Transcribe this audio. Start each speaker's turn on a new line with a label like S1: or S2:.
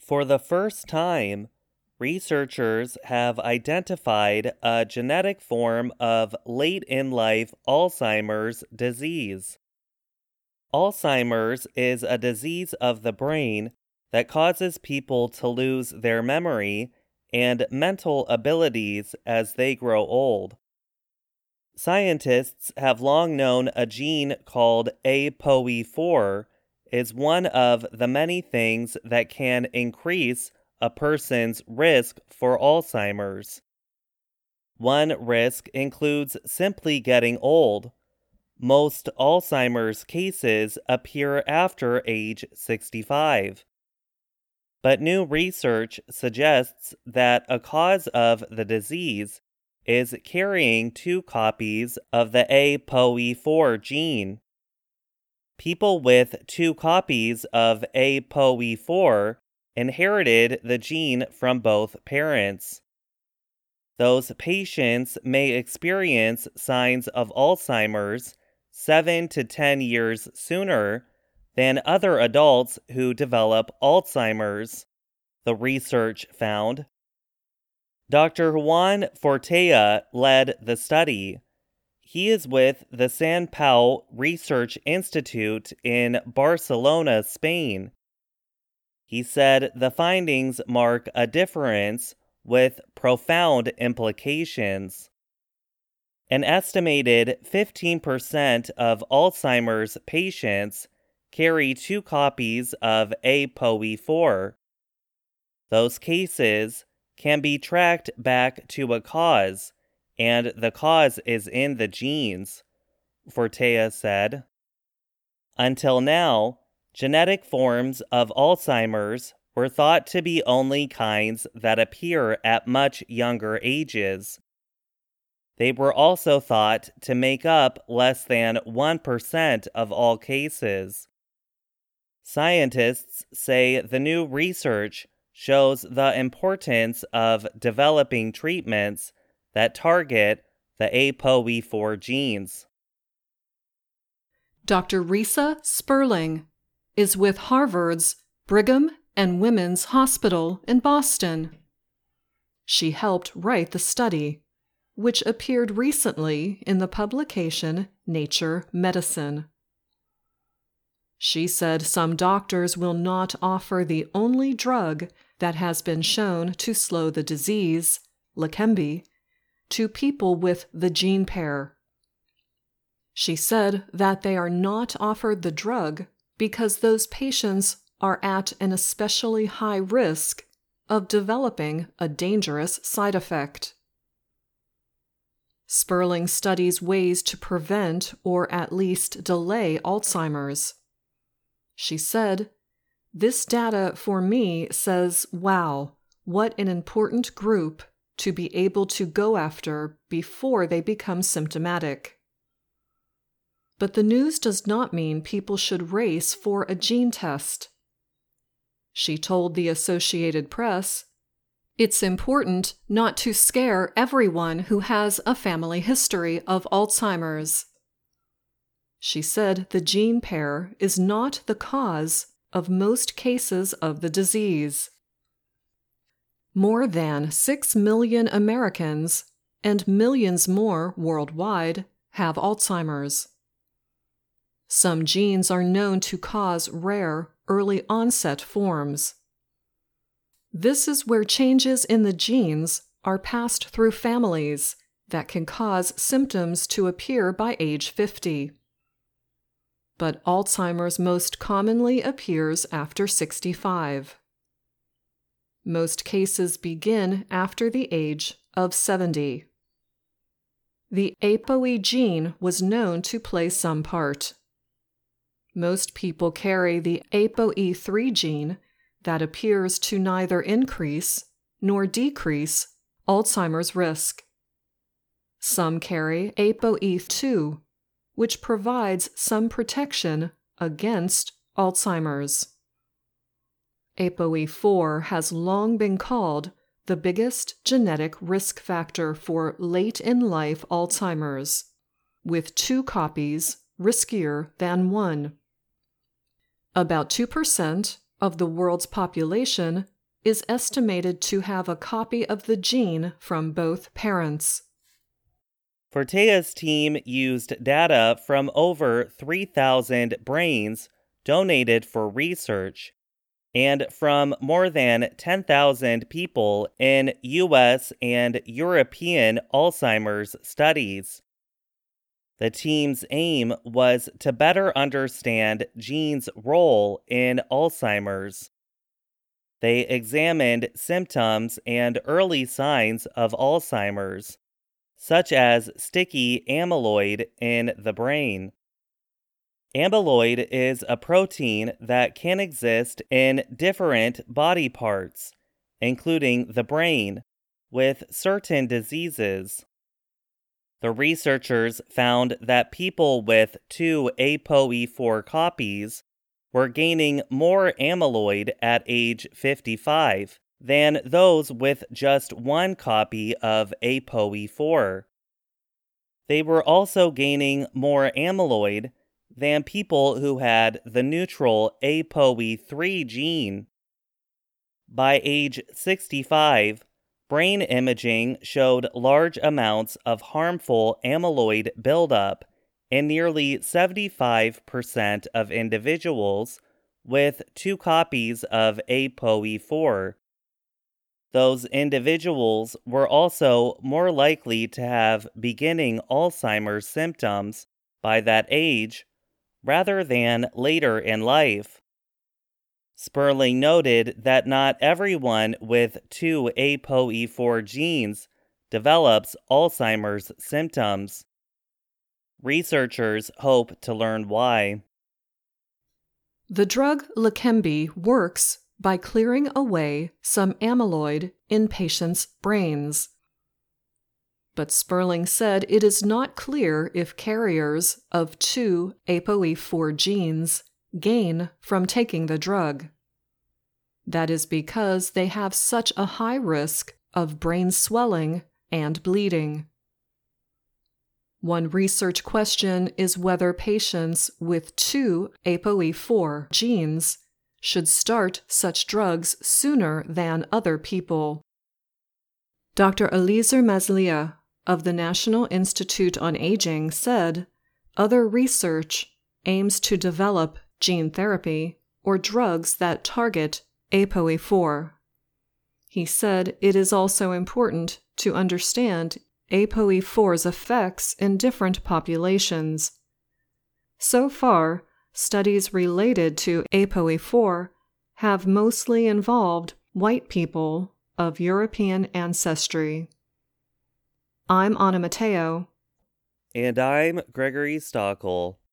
S1: For the first time, researchers have identified a genetic form of late-in-life Alzheimer's disease. Alzheimer's is a disease of the brain that causes people to lose their memory and mental abilities as they grow old. Scientists have long known a gene called ApoE4 is one of the many things that can increase a person's risk for Alzheimer's. One risk includes simply getting old. Most Alzheimer's cases appear after age 65. But new research suggests that a cause of the disease is carrying 2 copies of the ApoE4 gene. People with 2 copies of ApoE4 inherited the gene from both parents. Those patients may experience signs of Alzheimer's 7 to 10 years sooner than other adults who develop Alzheimer's, the research found. Dr. Juan Fortea led the study. He is with the Sant Pau Research Institute in Barcelona, Spain. He said the findings mark a difference with profound implications. An estimated 15% of Alzheimer's patients carry 2 copies of ApoE4. Those cases can be tracked back to a cause, and the cause is in the genes, Fortea said. Until now, genetic forms of Alzheimer's were thought to be only kinds that appear at much younger ages. They were also thought to make up less than 1% of all cases. Scientists say the new research shows the importance of developing treatments that target the ApoE4 genes.
S2: Dr. Risa Sperling is with Harvard's Brigham and Women's Hospital in Boston. She helped write the study, which appeared recently in the publication Nature Medicine. She said some doctors will not offer the only drug that has been shown to slow the disease, Leqembi, to people with the gene pair. She said that they are not offered the drug because those patients are at an especially high risk of developing a dangerous side effect. Sperling studies ways to prevent or at least delay Alzheimer's. She said, "This data for me says, wow, what an important group to be able to go after before they become symptomatic." But the news does not mean people should race for a gene test. She told the Associated Press, "It's important not to scare everyone who has a family history of Alzheimer's." She said the gene pair is not the cause of most cases of the disease. More than 6 million Americans and millions more worldwide have Alzheimer's. Some genes are known to cause rare, early onset forms. This is where changes in the genes are passed through families that can cause symptoms to appear by age 50. But Alzheimer's most commonly appears after 65. Most cases begin after the age of 70. The ApoE gene was known to play some part. Most people carry the ApoE3 gene that appears to neither increase nor decrease Alzheimer's risk. Some carry ApoE2, which provides some protection against Alzheimer's. ApoE4 has long been called the biggest genetic risk factor for late-in-life Alzheimer's, with 2 copies riskier than 1. About 2% of the world's population is estimated to have a copy of the gene from both parents.
S1: Fortea's team used data from over 3,000 brains donated for research and from more than 10,000 people in U.S. and European Alzheimer's studies. The team's aim was to better understand genes' role in Alzheimer's. They examined symptoms and early signs of Alzheimer's, such as sticky amyloid in the brain. Amyloid is a protein that can exist in different body parts, including the brain, with certain diseases. The researchers found that people with 2 ApoE4 copies were gaining more amyloid at age 55 than those with just 1 copy of ApoE4. They were also gaining more amyloid than people who had the neutral ApoE3 gene. By age 65, brain imaging showed large amounts of harmful amyloid buildup in nearly 75% of individuals with 2 copies of ApoE4. Those individuals were also more likely to have beginning Alzheimer's symptoms by that age rather than later in life. Sperling noted that not everyone with 2 ApoE4 genes develops Alzheimer's symptoms. Researchers hope to learn why.
S2: The drug Leqembi works by clearing away some amyloid in patients' brains. But Sperling said it is not clear if carriers of 2 ApoE4 genes gain from taking the drug. That is because they have such a high risk of brain swelling and bleeding. One research question is whether patients with 2 ApoE4 genes should start such drugs sooner than other people. Dr. Eliezer Mazlia of the National Institute on Aging said other research aims to develop gene therapy or drugs that target ApoE4. He said it is also important to understand ApoE4's effects in different populations. So far, studies related to ApoE4 have mostly involved white people of European ancestry. I'm Anna Matteo.
S1: And I'm Gregory Stockel.